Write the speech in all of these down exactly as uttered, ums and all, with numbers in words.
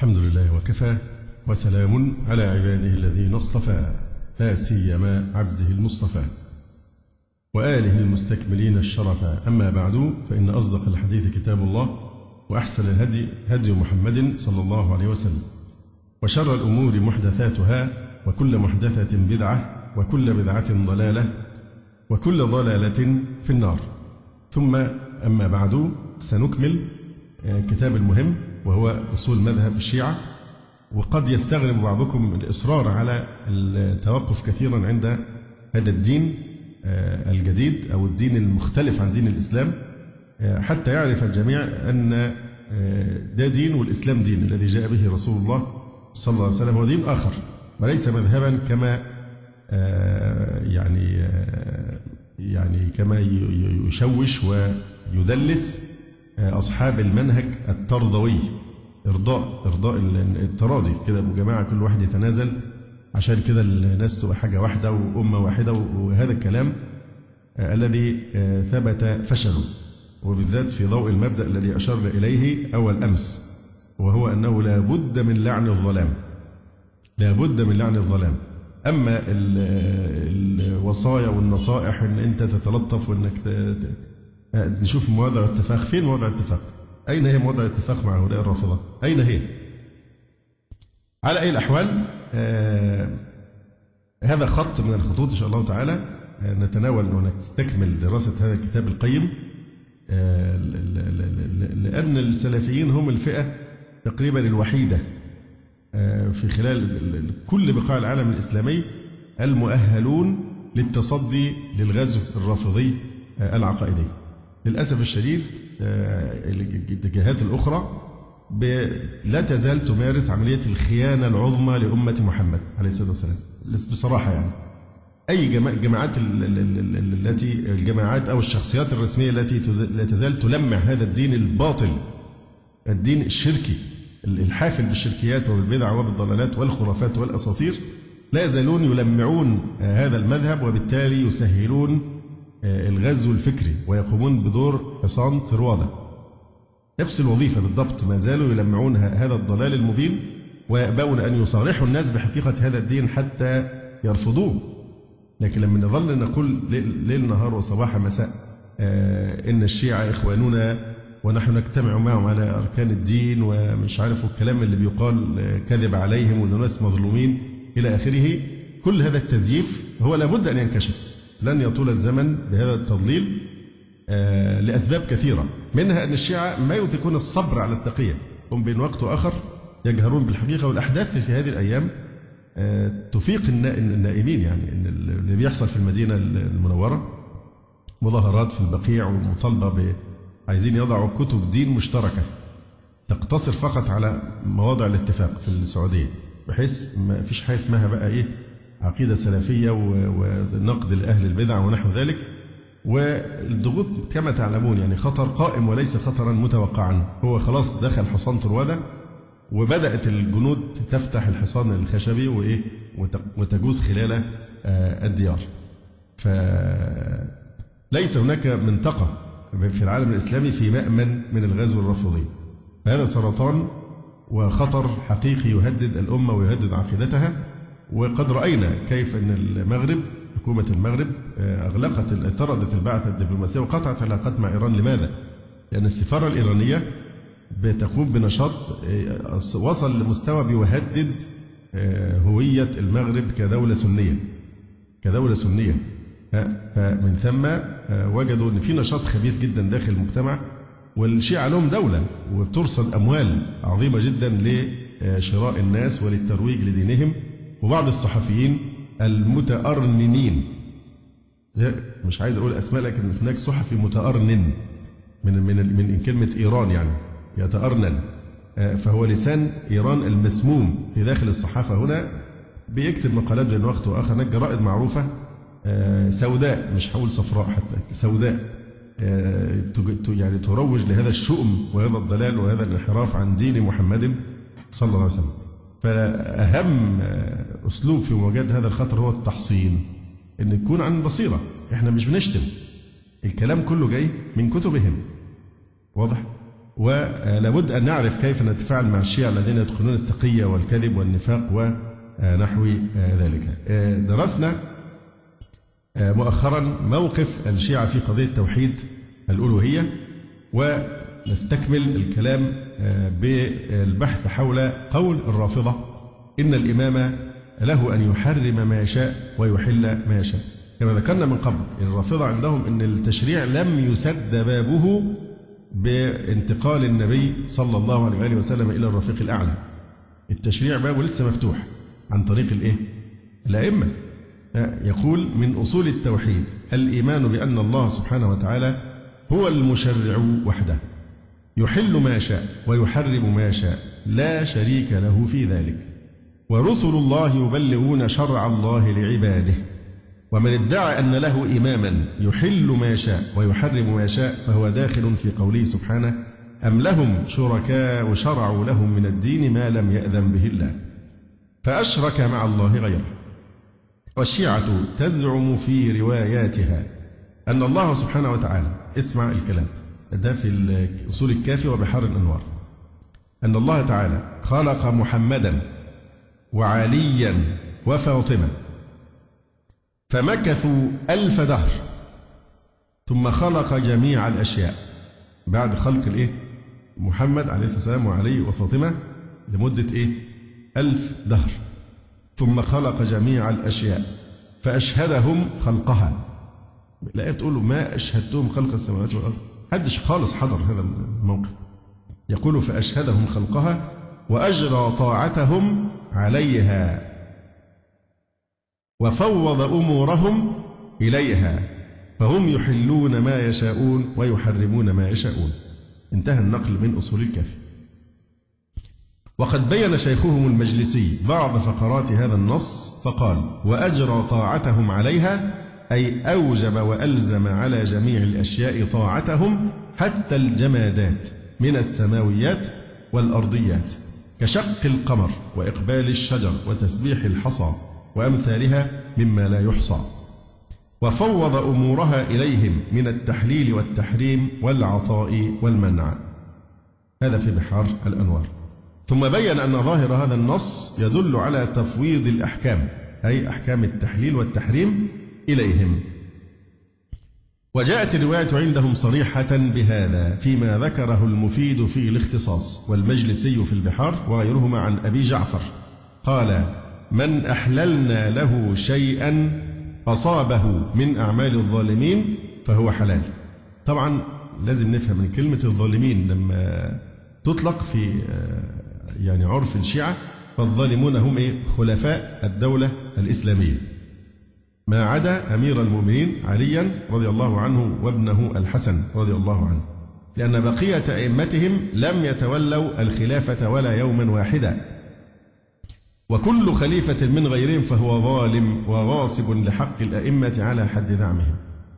الحمد لله وكفى، وسلام على عباده الذين اصطفى، لا سيما عبده المصطفى وآله المستكملين الشرفا. أما بعد، فإن أصدق الحديث كتاب الله، وأحسن الهدي هدي محمد صلى الله عليه وسلم، وشر الأمور محدثاتها، وكل محدثة بدعة، وكل بدعة ضلالة، وكل ضلالة في النار. ثم أما بعد، سنكمل كتاب المهم وهو أصول مذهب الشيعة. وقد يستغرب بعضكم الإصرار على التوقف كثيرا عند هذا الدين الجديد أو الدين المختلف عن دين الإسلام، حتى يعرف الجميع أن ده دين والإسلام دين الذي جاء به رسول الله صلى الله عليه وسلم، ودين آخر وليس مذهبا كما يعني يعني كما يشوش ويدلس أصحاب المنهج الترضوي، إرضاء إرضاء التراضي كده، أبو جماعة كل واحد يتنازل عشان كده الناس تبقى حاجة واحدة وأمة واحدة، وهذا الكلام الذي ثبت فشله، وبالذات في ضوء المبدأ الذي أشرنا إليه أول أمس، وهو أنه لا بد من لعن الظلام، لا بد من لعن الظلام. أما الوصايا والنصائح أن أنت تتلطف وأنك نشوف مواضع اتفاق، فين مواضع اتفاق؟ أين هي مواضع اتفاق مع هؤلاء الرافضة؟ أين هي؟ على أي الأحوال، آه هذا خط من الخطوط إن شاء الله تعالى آه نتناول ونستكمل دراسة هذا الكتاب القيم، آه لأن السلفيين هم الفئة تقريبا الوحيدة آه في خلال كل بقاع العالم الإسلامي المؤهلون للتصدي للغزو الرافضي آه العقائدي. للأسف الشديد الجهات الأخرى لا تزال تمارس عملية الخيانة العظمى لأمة محمد عليه الصلاة والسلام بصراحة. يعني أي جماعات التي الجماعات أو الشخصيات الرسمية التي لا تزال تلمع هذا الدين الباطل، الدين الشركي الحافل بالشركيات وبالبدع وبالضلالات والخرافات والأساطير، لا يزالون يلمعون هذا المذهب، وبالتالي يسهلون الغزو الفكري ويقومون بدور حصان طروادة، نفس الوظيفة بالضبط. ما زالوا يلمعون هذا الضلال المبين، ويأبون أن يصارحوا الناس بحقيقة هذا الدين حتى يرفضوه. لكن لما نظل نقول ليل نهار وصباح مساء آه إن الشيعة إخواننا ونحن نجتمع معهم على أركان الدين ومش عارف الكلام اللي بيقال كذب عليهم والناس مظلومين إلى آخره، كل هذا التزييف هو لابد أن ينكشف. لن يطول الزمن بهذا التضليل آه لأسباب كثيرة، منها أن الشيعة ما يطيقون الصبر على التقية، هم بين وقت وآخر يجهرون بالحقيقة. والأحداث في هذه الأيام آه تفيق النائمين، يعني إن اللي بيحصل في المدينة المنورة مظاهرات في البقيع ومطالبة عايزين يضعوا كتب دين مشتركة تقتصر فقط على مواضع الاتفاق في السعودية، بحيث ما فيش حاجة اسمها بقى إيه عقيدة سلفية ونقد لأهل البدع ونحو ذلك. والضغوط كما تعلمون يعني خطر قائم وليس خطرا متوقعا، هو خلاص دخل حصان طروادة، وبدأت الجنود تفتح الحصان الخشبي وإيه وتجوز خلال الديار. فليس هناك منطقة في العالم الإسلامي في مأمن من الغزو الرافضي. هذا سرطان وخطر حقيقي يهدد الأمة ويهدد عقيدتها. وقد رأينا كيف أن المغرب، حكومة المغرب أغلقت طردت البعثة الدبلوماسية وقطعت العلاقات مع إيران. لماذا؟ لأن السفارة الإيرانية بتقوم بنشاط وصل لمستوى بيهدد هوية المغرب كدولة سنية كدولة سنية فمن ثم وجدوا أن في نشاط خبيث جدا داخل المجتمع، والشيعة لهم دولة وبترصد أموال عظيمة جدا لشراء الناس وللترويج لدينهم. وبعض الصحفيين المتأرننين، مش عايز أقول أسماء، لكن هناك صحفي متأرنن من من من كلمة إيران يعني يتأرنن، فهو لسان إيران المسموم في داخل الصحافة هنا، بيكتب مقالات بين وقت وآخر. هناك جرائد معروفة سوداء، مش هقول صفراء حتى، سوداء يعني تروج لهذا الشؤم وهذا الضلال وهذا الانحراف عن دين محمد صلى الله عليه وسلم. فأهم أسلوب في مواجهة هذا الخطر هو التحصين، إن يكون عن بصيرة. إحنا مش بنشتم، الكلام كله جاي من كتبهم، واضح؟ ولابد أن نعرف كيف نتفاعل مع الشيعة الذين يدخلون التقية والكذب والنفاق ونحو ذلك. درسنا مؤخرا موقف الشيعة في قضية توحيد الألوهية، ونستكمل الكلام بالبحث حول قول الرافضة إن الإمام له أن يحرم ما يشاء ويحل ما يشاء. كما ذكرنا من قبل الرافضة عندهم أن التشريع لم يسد بابه بانتقال النبي صلى الله عليه وآله وسلم إلى الرفيق الأعلى. التشريع بابه لسه مفتوح عن طريق الإيه؟ الأئمة. يقول من أصول التوحيد الإيمان بأن الله سبحانه وتعالى هو المشرع وحده، يحل ما شاء ويحرم ما شاء، لا شريك له في ذلك، ورسل الله يبلغون شرع الله لعباده، ومن ادعى أن له إماما يحل ما شاء ويحرم ما شاء فهو داخل في قوله سبحانه أم لهم شركاء شرعوا لهم من الدين ما لم يأذن به الله فأشرك مع الله غيره. والشيعة تزعم في رواياتها أن الله سبحانه وتعالى، اسمع الكلام ده في أصول الكافي وبحار الأنوار، أن الله تعالى خلق محمدا وعليا وفاطمة فمكثوا ألف دهر ثم خلق جميع الأشياء. بعد خلق الإيه؟ محمد عليه الصلاة والسلام وعلي وفاطمة لمدة إيه؟ ألف دهر، ثم خلق جميع الأشياء فأشهدهم خلقها. الآية تقول ما أشهدتهم خلق السماوات والأرض، حدش خالص حضر هذا الموقف. يقول فأشهدهم خلقها وأجرى طاعتهم عليها وفوض أمورهم إليها فهم يحلون ما يشاءون ويحرمون ما يشاءون. انتهى النقل من أصول الكافي. وقد بين شيخهم المجلسي بعض فقرات هذا النص فقال وأجرى طاعتهم عليها أي أوجب وألزم على جميع الأشياء طاعتهم حتى الجمادات من السماويات والأرضيات كشق القمر وإقبال الشجر وتسبيح الحصى وأمثالها مما لا يحصى، وفوض أمورها إليهم من التحليل والتحريم والعطاء والمنع. هذا في بحار الأنوار. ثم بين أن ظاهر هذا النص يدل على تفويض الأحكام أي أحكام التحليل والتحريم إليهم. وجاءت الرواية عندهم صريحة بهذا فيما ذكره المفيد في الاختصاص والمجلسي في البحار وغيرهما عن أبي جعفر قال من أحللنا له شيئا أصابه من أعمال الظالمين فهو حلال. طبعا لازم نفهم من كلمة الظالمين لما تطلق في يعني عرف الشيعة فالظالمون هم إيه؟ خلفاء الدولة الإسلامية ما عدا أمير المؤمنين عليا رضي الله عنه وابنه الحسن رضي الله عنه، لأن بقية أئمتهم لم يتولوا الخلافة ولا يوما واحدا، وكل خليفة من غيرهم فهو ظالم وغاصب لحق الأئمة على حد زعمهم.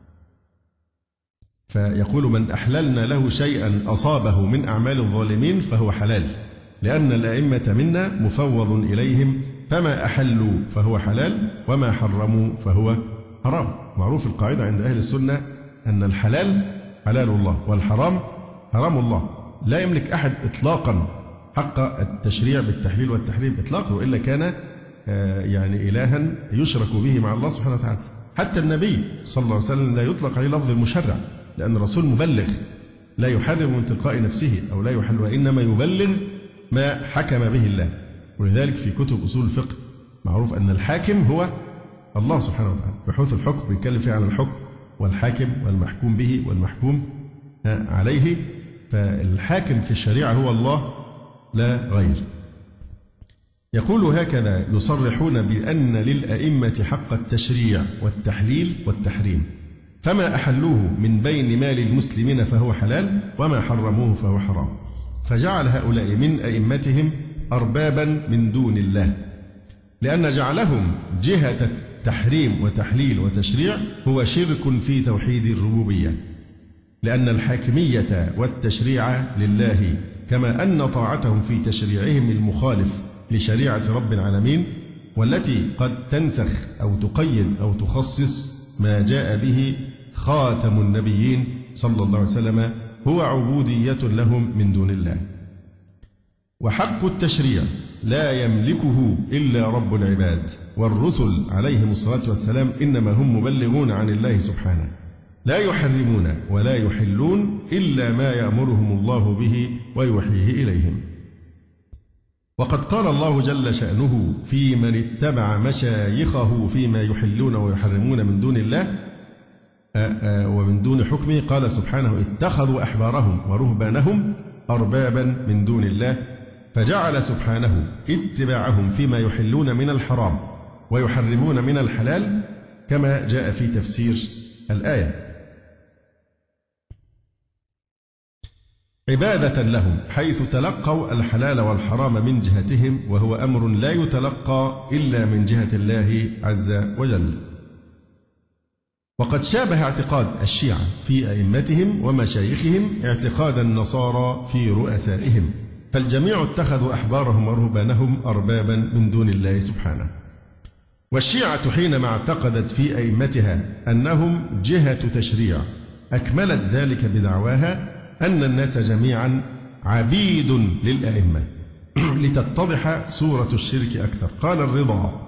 فيقول من أحللنا له شيئا أصابه من أعمال الظالمين فهو حلال، لأن الأئمة منا مفوض إليهم فما أحلوا فهو حلال وما حرموا فهو حرام. معروف القاعدة عند أهل السنة أن الحلال حلال الله والحرام حرام الله. لا يملك أحد إطلاقا حق التشريع بالتحليل والتحريم إطلاقا، وإلا كان يعني إلها يشرك به مع الله سبحانه وتعالى. حتى النبي صلى الله عليه وسلم لا يطلق عليه لفظ المشرع، لأن الرسول مبلغ لا يحرم من تلقاء نفسه أو لا يحل، وإنما يبلغ ما حكم به الله. ولذلك في كتب أصول الفقه معروف أن الحاكم هو الله سبحانه وتعالى. بحوث الحكم بيتكلم فيه عن الحكم والحاكم والمحكوم به والمحكوم عليه، فالحاكم في الشريعة هو الله لا غير. يقول هكذا يصرحون بأن للأئمة حق التشريع والتحليل والتحريم، فما أحلوه من بين مال المسلمين فهو حلال وما حرموه فهو حرام، فجعل هؤلاء من أئمتهم أربابا من دون الله، لأن جعلهم جهة التحريم وتحليل وتشريع هو شرك في توحيد الربوبية، لأن الحاكمية والتشريع لله، كما أن طاعتهم في تشريعهم المخالف لشريعة رب العالمين والتي قد تنسخ أو تقيد أو تخصص ما جاء به خاتم النبيين صلى الله عليه وسلم هو عبودية لهم من دون الله. وحق التشريع لا يملكه إلا رب العباد، والرسل عليهم الصلاة والسلام إنما هم مبلغون عن الله سبحانه، لا يحرمون ولا يحلون إلا ما يأمرهم الله به ويوحيه إليهم. وقد قال الله جل شأنه في من اتبع مشايخه فيما يحلون ويحرمون من دون الله ومن دون حكمه، قال سبحانه: اتخذوا أحبارهم ورهبانهم أربابا من دون الله، فجعل سبحانه اتباعهم فيما يحلون من الحرام ويحرمون من الحلال كما جاء في تفسير الآية، عبادة لهم حيث تلقوا الحلال والحرام من جهتهم، وهو أمر لا يتلقى إلا من جهة الله عز وجل. وقد شابه اعتقاد الشيعة في أئمتهم ومشايخهم اعتقاد النصارى في رؤسائهم، فالجميع اتخذوا أحبارهم ورهبانهم أربابا من دون الله سبحانه. والشيعة حينما اعتقدت في أئمتها أنهم جهة تشريع أكملت ذلك بدعواها أن الناس جميعا عبيد للأئمة لتتضح صورة الشرك أكثر. قال الرضا: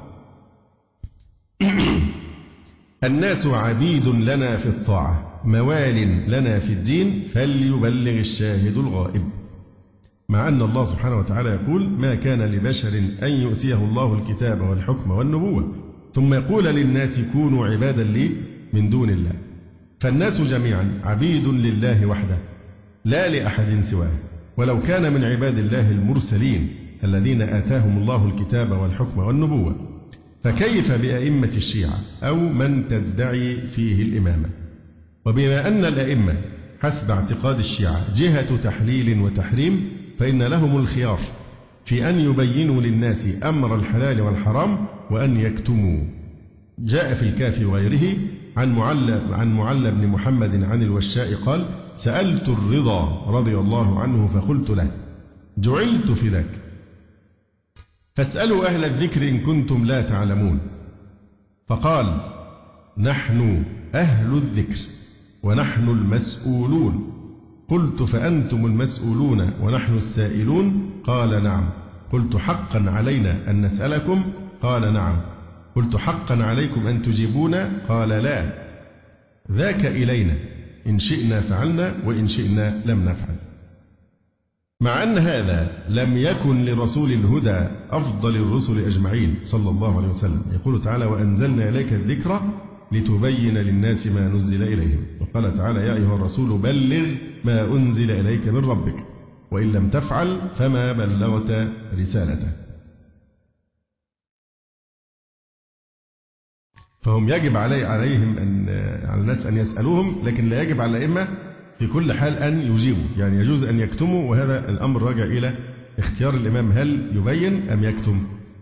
الناس عبيد لنا في الطاعة موال لنا في الدين، فليبلغ الشاهد الغائب. مع أن الله سبحانه وتعالى يقول: ما كان لبشر أن يؤتيه الله الكتاب والحكم والنبوة ثم يقول للناس كونوا عبادا لي من دون الله. فالناس جميعا عبيد لله وحده لا لأحد سواه، ولو كان من عباد الله المرسلين الذين آتاهم الله الكتاب والحكم والنبوة، فكيف بأئمة الشيعة أو من تدعي فيه الإمامة؟ وبما أن الأئمة حسب اعتقاد الشيعة جهة تحليل وتحريم، فإن لهم الخيار في أن يبينوا للناس أمر الحلال والحرام وأن يكتموا. جاء في الكافي وغيره عن معلى عن معلى بن محمد عن الوشاء قال: سألت الرضا رضي الله عنه فقلت له: جعلت فداك، فاسألوا أهل الذكر إن كنتم لا تعلمون. فقال: نحن أهل الذكر ونحن المسؤولون. قلت: فأنتم المسؤولون ونحن السائلون؟ قال: نعم. قلت: حقا علينا أن نسألكم؟ قال: نعم. قلت: حقا عليكم أن تجيبونا؟ قال: لا. ذاك إلينا، إن شئنا فعلنا وإن شئنا لم نفعل. مع أن هذا لم يكن لرسول الهدى أفضل الرسل أجمعين صلى الله عليه وسلم. يقول تعالى: وأنزلنا إليك الذكر لتبين للناس ما نزل إليهم. وقال تعالى: يا أيها الرسول بلغ ما أنزل إليك من ربك وإن لم تفعل فما بلغت رسالته. فهم يجب علي عليهم أن على الناس أن يسألوهم، لكن لا يجب على الأئمة في كل حال أن يجيبوا، يعني يجوز أن يكتموا، وهذا الأمر راجع إلى اختيار الإمام هل يبين أم يكتم.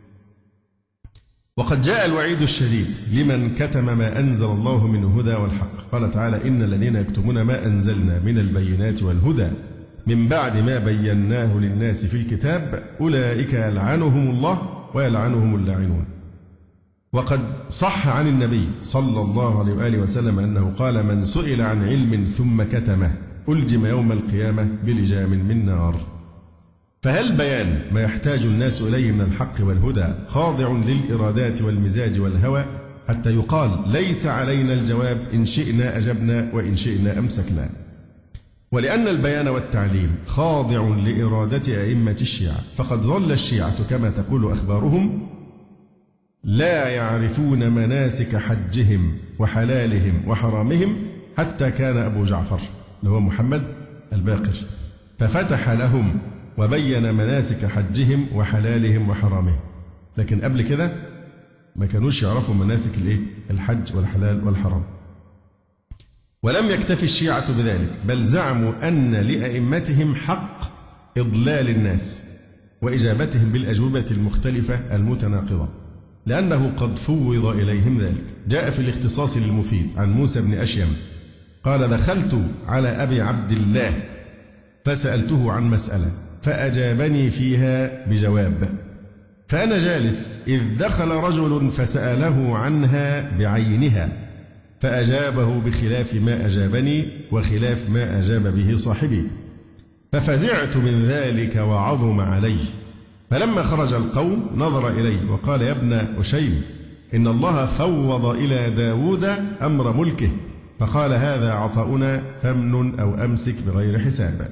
وقد جاء الوعيد الشديد لمن كتم ما أنزل الله من هدى والحق. قال تعالى: إن الذين يكتمون ما أنزلنا من البينات والهدى من بعد ما بيناه للناس في الكتاب أولئك يلعنهم الله ويلعنهم اللاعنون. وقد صح عن النبي صلى الله عليه وآله وسلم أنه قال: من سئل عن علم ثم كتمه ألجم يوم القيامة بلجام من نار. فهل بيان ما يحتاج الناس إليه من الحق والهدى خاضع للإرادات والمزاج والهوى حتى يقال ليس علينا الجواب، إن شئنا أجبنا وإن شئنا أمسكنا؟ ولأن البيان والتعليم خاضع لإرادة أئمة الشيعة، فقد ظل الشيعة كما تقول أخبارهم لا يعرفون مناسك حجهم وحلالهم وحرامهم حتى كان أبو جعفر اللي هو محمد الباقر ففتح لهم وبين مناسك حجهم وحلالهم وحرامهم. لكن قبل كده ما كانوش يعرفوا مناسك الايه الحج والحلال والحرام. ولم يكتفي الشيعة بذلك، بل زعموا أن لأئمتهم حق إضلال الناس وإجابتهم بالأجوبة المختلفة المتناقضة، لأنه قد فوض إليهم ذلك. جاء في الاختصاص للمفيد عن موسى بن أشيم قال: دخلت على أبي عبد الله فسألته عن مسألة فأجابني فيها بجواب، فأنا جالس إذ دخل رجل فسأله عنها بعينها، فأجابه بخلاف ما أجابني وخلاف ما أجاب به صاحبي، ففزعت من ذلك وعظم علي. فلما خرج القوم نظر إلي وقال: يا ابن أشيم، إن الله فوض إلى داود أمر ملكه، فقال: هذا عطاؤنا فامنن أو أمسك بغير حساب.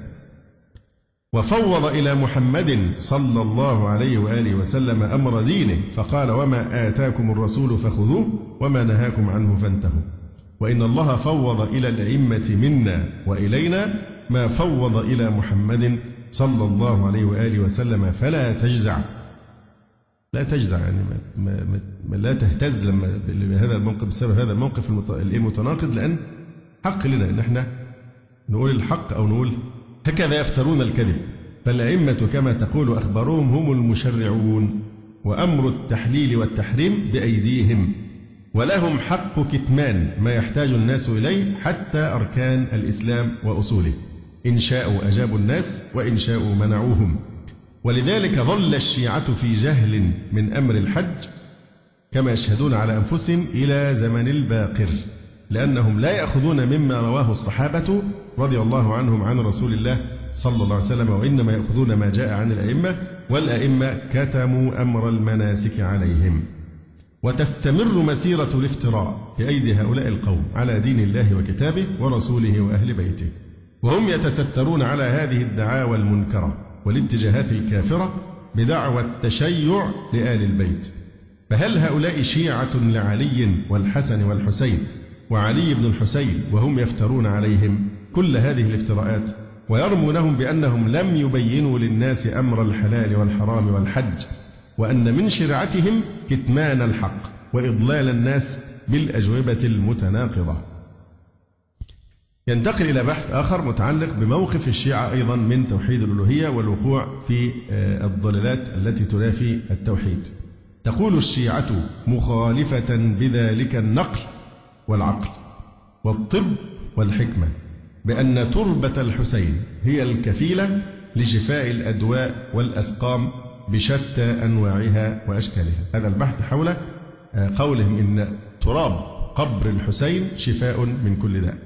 وفوض إلى محمد صلى الله عليه وآله وسلم أمر دينه، فقال: وما آتاكم الرسول فخذوه وما نهاكم عنه فانتهوا. وإن الله فوض إلى الأئمة منا وإلينا ما فوض إلى محمد صلى الله عليه وآله وسلم، فلا تجزع. لا تجزع يعني ما ما ما لا تهتز لما بهذا الموقف بسبب هذا الموقف المتناقض، لأن حق لنا إن احنا نقول الحق أو نقول هكذا يفترون الكذب. فالأئمة كما تقول أخبارهم هم المشرعون، وأمر التحليل والتحريم بأيديهم، ولهم حق كتمان ما يحتاج الناس إليه حتى أركان الإسلام وأصوله، إن شاءوا أجابوا الناس وإن شاءوا منعوهم. ولذلك ظل الشيعة في جهل من أمر الحج كما يشهدون على أنفسهم إلى زمن الباقر، لأنهم لا يأخذون مما رواه الصحابة رضي الله عنهم عن رسول الله صلى الله عليه وسلم، وإنما يأخذون ما جاء عن الأئمة، والأئمة كتموا أمر المناسك عليهم. وتستمر مسيرة الافتراء بأيدي هؤلاء القوم على دين الله وكتابه ورسوله وأهل بيته، وهم يتسترون على هذه الدعاوى المنكرة والاتجاهات الكافرة بدعوى التشيع لآل البيت. فهل هؤلاء شيعة لعلي والحسن والحسين وعلي بن الحسين وهم يفترون عليهم كل هذه الافتراءات ويرمونهم بأنهم لم يبينوا للناس أمر الحلال والحرام والحج، وأن من شرعتهم كتمان الحق وإضلال الناس بالأجوبة المتناقضة؟ ينتقل إلى بحث آخر متعلق بموقف الشيعة أيضا من توحيد الألوهية والوقوع في الضلالات التي تنافي التوحيد. تقول الشيعة مخالفة بذلك النقل والعقل والطب والحكمة بأن تربة الحسين هي الكفيلة لشفاء الأدواء والأسقام بشتى أنواعها وأشكالها. هذا البحث حول قولهم إن تراب قبر الحسين شفاء من كل داء،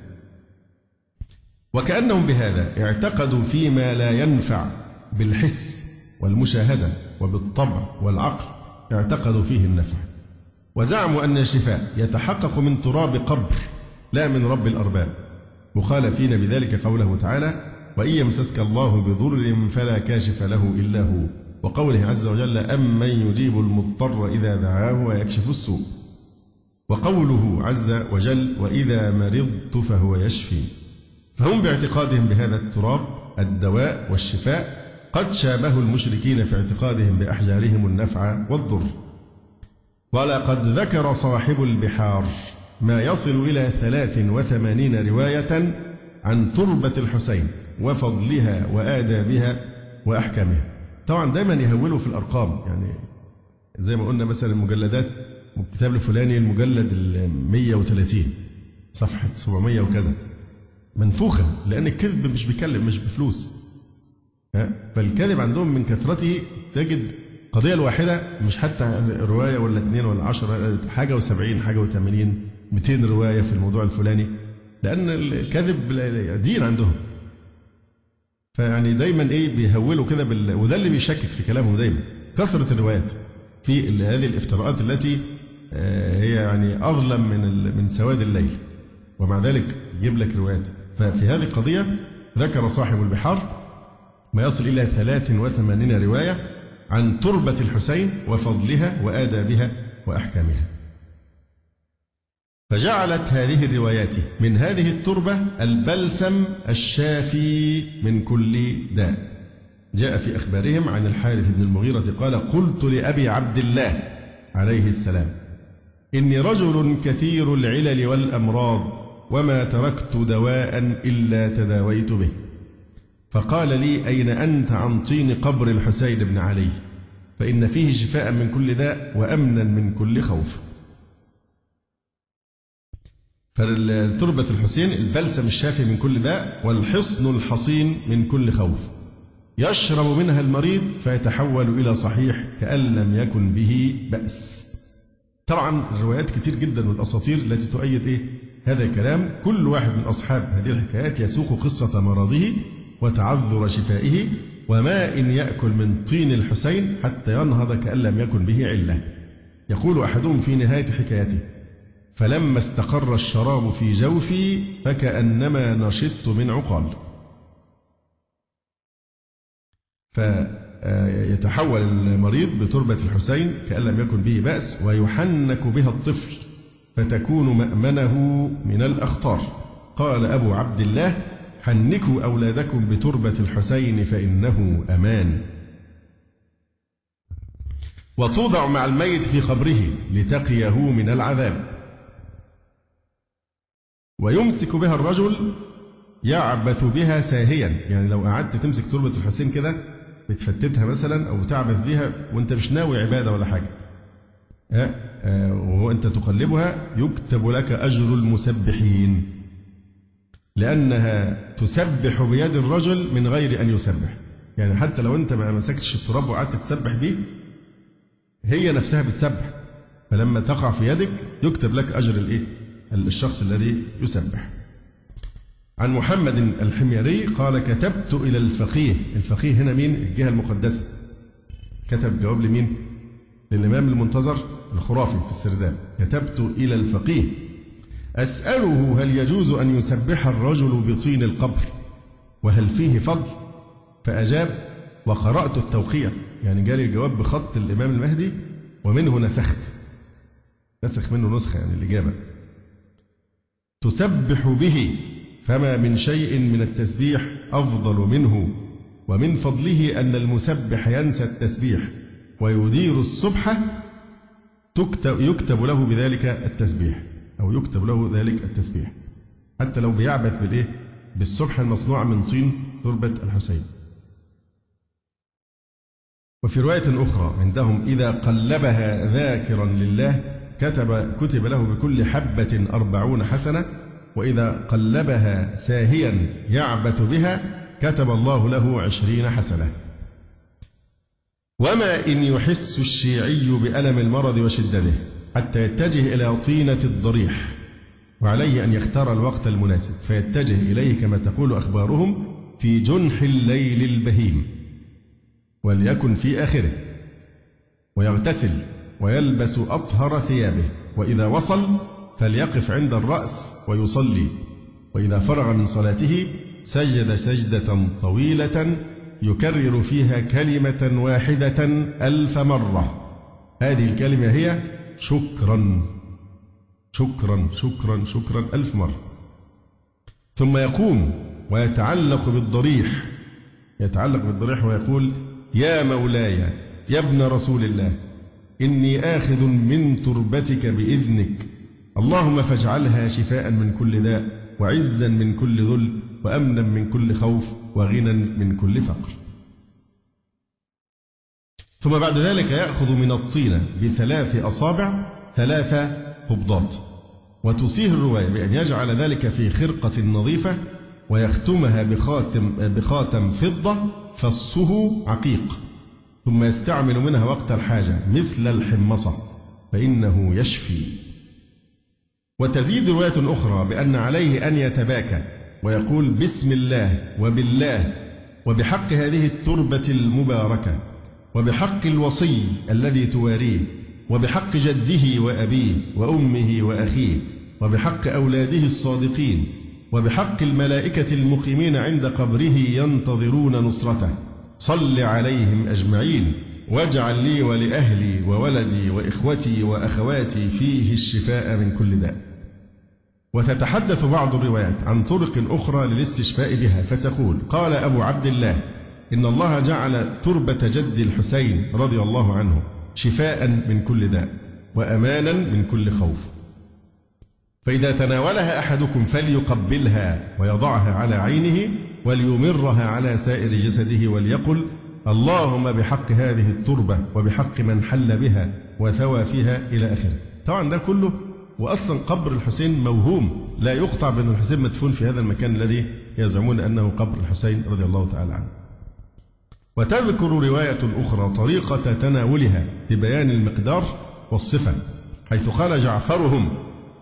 وكأنهم بهذا اعتقدوا فيما لا ينفع بالحس والمشاهدة وبالطبع والعقل، اعتقدوا فيه النفع، وزعموا أن الشفاء يتحقق من تراب قبر لا من رب الأرباب، مخالفين بذلك قوله تعالى: وإن يمسسك الله بضر فلا كاشف له إلا هو، وقوله عز وجل: أمن يجيب المضطر إذا دعاه ويكشف السوء، وقوله عز وجل: وإذا مرضت فهو يشفي. فهم باعتقادهم بهذا التراب الدواء والشفاء قد شابهوا المشركين في اعتقادهم بأحجارهم النفع والضر. ولقد ذكر صاحب البحار ما يصل إلى ثلاث وثمانين رواية عن تربة الحسين وفضلها وآدابها وأحكامها. طبعا دايما يهولوا في الأرقام، يعني زي ما قلنا مثلا المجلدات، الكتاب الفلاني المجلد المية وثلاثين صفحة سبعمية وكذا، منفوخة، لأن الكذب مش بيكلم مش بفلوس. فالكذب عندهم من كثرته تجد قضية الواحدة مش حتى رواية ولا اثنين ولا عشرة، حاجة وسبعين حاجة وثمانين مئتين رواية في الموضوع الفلاني، لأن الكذب دين عندهم. فيعني دايما ايه بيهولوا كده بال... وده اللي بيشكك في كلامهم دايما، كثرة الروايات في هذه الافتراءات التي هي يعني أظلم من ال... من سواد الليل، ومع ذلك يجيب لك روايات. ففي هذه القضية ذكر صاحب البحار ما يصل إلى ثلاث وثمانين رواية عن تربة الحسين وفضلها وآدابها وأحكامها. فجعلت هذه الروايات من هذه التربة البلسم الشافي من كل داء. جاء في أخبارهم عن الحارث بن المغيرة قال: قلت لأبي عبد الله عليه السلام: إني رجل كثير العلل والأمراض، وما تركت دواء إلا تداويت به. فقال لي: أين أنت عن طين قبر الحسين بن علي؟ فإن فيه شفاء من كل داء وأمنا من كل خوف. فتربة الحسين البلسم الشافي من كل داء والحصن الحصين من كل خوف، يشرب منها المريض فيتحول إلى صحيح كأن لم يكن به بأس. طبعا الروايات كتير جدا والأساطير التي تؤيد إيه هذا الكلام كل واحد من أصحاب هذه الحكايات يسوق قصة مرضه وتعذر شفائه، وما إن يأكل من طين الحسين حتى ينهض كأن لم يكن به علة. يقول أحدهم في نهاية حكايته: فلما استقر الشراب في جوفي فكأنما نشطت من عقال. فيتحول المريض بتربة الحسين كأن لم يكن به بأس، ويحنك بها الطفل فتكون مأمنه من الأخطار. قال أبو عبد الله: حنكوا أولادكم بتربة الحسين فإنه أمان. وتوضع مع الميت في قبره لتقيه من العذاب. ويمسك بها الرجل يعبث بها ساهيا، يعني لو قعدت تمسك تربة الحسين كده بتفتتها مثلا أو تعبث بها وانت مش ناوي عبادة ولا حاجة، وهو أنت تقلبها يكتب لك أجر المسبحين، لأنها تسبح بيد الرجل من غير أن يسبح. يعني حتى لو أنت ما مسكتش التراب وقعدت تسبح بيه، هي نفسها بتسبح، فلما تقع في يدك يكتب لك أجر الإيه؟ الشخص الذي يسبح. عن محمد الحميري قال: كتبت إلى الفقيه. الفقيه هنا مين؟ الجهة المقدسة. كتب جواب لمين؟ للإمام المنتظر الخرافي في السرداب. كتبت إلى الفقيه أسأله هل يجوز أن يسبح الرجل بطين القبر وهل فيه فضل؟ فأجاب: وقرأت التوقيع. يعني جالي الجواب بخط الإمام المهدي ومنه نسخت، نسخ منه نسخة يعني الإجابة. تسبح به فما من شيء من التسبيح أفضل منه، ومن فضله أن المسبح ينسى التسبيح ويدير السبحة يكتب له بذلك التسبيح، أو يكتب له ذلك التسبيح حتى لو بيعبث بالإيه؟ بالسبحة المصنوعة من طين تربة الحسين. وفي رواية أخرى عندهم: إذا قلبها ذاكرا لله كتب كتب له بكل حبة أربعون حسنة، وإذا قلبها ساهيا يعبث بها كتب الله له عشرين حسنة. وما إن يحس الشيعي بألم المرض وشدته حتى يتجه إلى طينة الضريح، وعليه أن يختار الوقت المناسب فيتجه إليه كما تقول أخبارهم في جنح الليل البهيم، وليكن في آخره، ويغتسل ويلبس أطهر ثيابه، وإذا وصل فليقف عند الرأس ويصلي، وإذا فرغ من صلاته سجد سجدة طويلة يكرر فيها كلمة واحدة ألف مرة. هذه الكلمة هي شكرا شكرا شكرا شكرا ألف مرة. ثم يقوم ويتعلق بالضريح يتعلق بالضريح ويقول: يا مولاي يا ابن رسول الله، إني آخذ من تربتك بإذنك، اللهم فاجعلها شفاء من كل داء، وعزا من كل ذل، وأمنا من كل خوف، وغنى من كل فقر. ثم بعد ذلك يأخذ من الطينة بثلاث أصابع ثلاث قبضات، وتصيه الرواية بأن يجعل ذلك في خرقة نظيفة ويختمها بخاتم, بخاتم فضة فصه عقيق، ثم يستعمل منها وقت الحاجة مثل الحمصة فإنه يشفي. وتزيد رواية أخرى بأن عليه أن يتباكى ويقول: بسم الله وبالله وبحق هذه التربة المباركة، وبحق الوصي الذي تواريه، وبحق جده وأبيه وأمه وأخيه، وبحق أولاده الصادقين، وبحق الملائكة المقيمين عند قبره ينتظرون نصرته، صل عليهم أجمعين، واجعل لي ولأهلي وولدي وإخوتي وأخواتي فيه الشفاء من كل داء. وتتحدث بعض الروايات عن طرق أخرى للاستشفاء بها، فتقول: قال أبو عبد الله: إن الله جعل تربة جد الحسين رضي الله عنه شفاء من كل داء وأمانا من كل خوف، فإذا تناولها أحدكم فليقبلها ويضعها على عينه وليمرها على سائر جسده وليقل: اللهم بحق هذه التربة وبحق من حل بها وثوى فيها إلى آخره. طبعا ده كله وأصلا قبر الحسين موهوم، لا يقطع بأن الحسين مدفون في هذا المكان الذي يزعمون أنه قبر الحسين رضي الله تعالى عنه. وتذكر رواية أخرى طريقة تناولها ببيان المقدار والصفة، حيث قال جعفرهم: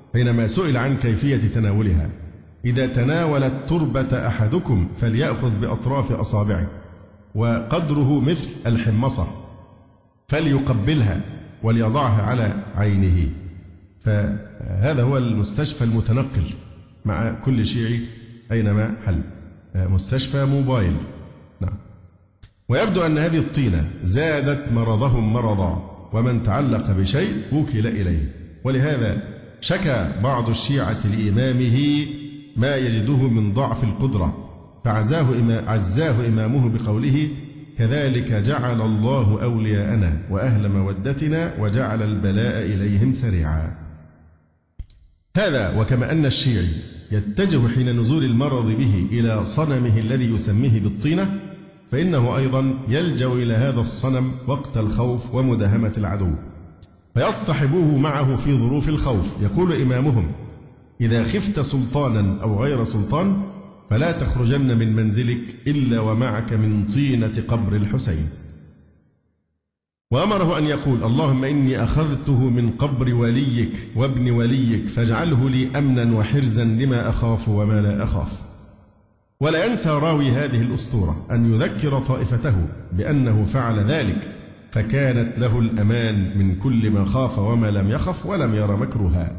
حينما سئل عن كيفية تناولها: إذا تناول التربة أحدكم فليأخذ بأطراف أصابعه وقدره مثل الحمصة فليقبلها وليضعها على عينه. فهذا هو المستشفى المتنقل مع كل شيعي أينما حل، مستشفى موبايل. نعم. ويبدو أن هذه الطينة زادت مرضهم مرضا، ومن تعلق بشيء وكل إليه. ولهذا شكى بعض الشيعة لإمامه ما يجده من ضعف القدرة، فعزاه عزاه إمامه بقوله: كذلك جعل الله أولياءنا وأهل مودتنا وجعل البلاء إليهم سريعا. هذا وكما أن الشيعي يتجه حين نزول المرض به إلى صنمه الذي يسميه بالطينة، فإنه أيضا يلجأ إلى هذا الصنم وقت الخوف ومداهمة العدو، فيصطحبوه معه في ظروف الخوف. يقول إمامهم: إذا خفت سلطانا أو غير سلطان فلا تخرجن من منزلك إلا ومعك من طينة قبر الحسين. وأمره أن يقول: اللهم إني أخذته من قبر وليك وابن وليك فاجعله لي أمنا وحرزا لما أخاف وما لا أخاف. ولا ينسى راوي هذه الأسطورة أن يذكر طائفته بأنه فعل ذلك فكانت له الأمان من كل ما خاف وما لم يخف ولم ير مكروها.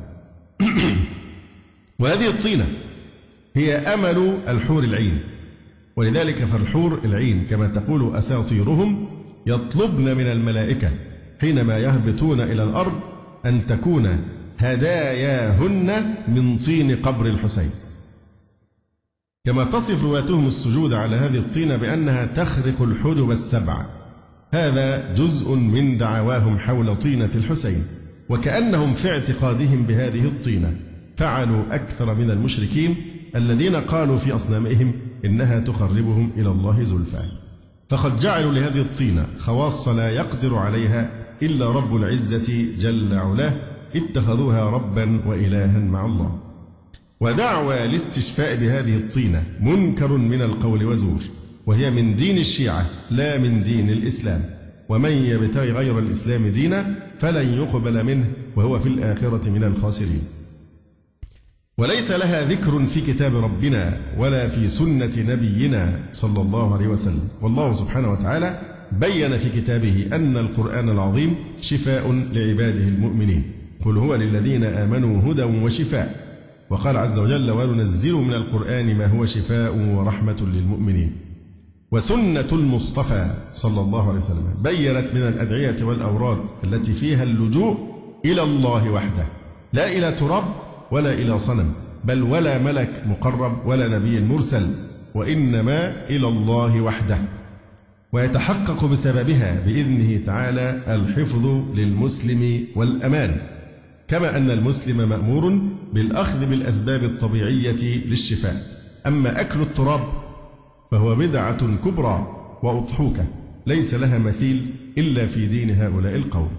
وهذه الطينة هي أمل الحور العين، ولذلك فالحور العين كما تقول أساطيرهم يطلبن من الملائكة حينما يهبطون إلى الأرض أن تكون هداياهن من طين قبر الحسين. كما تصف رواتهم السجود على هذه الطينة بأنها تخرق الحجب السبع. هذا جزء من دعواهم حول طينة الحسين، وكأنهم في اعتقادهم بهذه الطينة فعلوا أكثر من المشركين الذين قالوا في أصنامهم إنها تقربهم إلى الله زلفى. فقد جعلوا لهذه الطينة خواص لا يقدر عليها إلا رب العزة جل علاه، اتخذوها ربا وإلها مع الله. ودعوى الاستشفاء بهذه الطينة منكر من القول وزور، وهي من دين الشيعة لا من دين الإسلام. ومن يبتغي غير الإسلام دينا فلن يقبل منه وهو في الآخرة من الخاسرين. وليس لها ذكر في كتاب ربنا ولا في سنة نبينا صلى الله عليه وسلم. والله سبحانه وتعالى بين في كتابه أن القرآن العظيم شفاء لعباده المؤمنين، قل هو للذين آمنوا هدى وشفاء. وقال عز وجل: وننزل من القرآن ما هو شفاء ورحمة للمؤمنين. وسنة المصطفى صلى الله عليه وسلم بيّنت من الأدعية والأوراد التي فيها اللجوء إلى الله وحده، لا إلى تراب ولا إلى صنم، بل ولا ملك مقرب ولا نبي مرسل، وإنما إلى الله وحده. ويتحقق بسببها بإذنه تعالى الحفظ للمسلم والأمان، كما أن المسلم مأمور بالأخذ بالأسباب الطبيعية للشفاء. أما أكل التراب فهو بدعة كبرى وأضحوكة ليس لها مثيل إلا في دين هؤلاء القوم.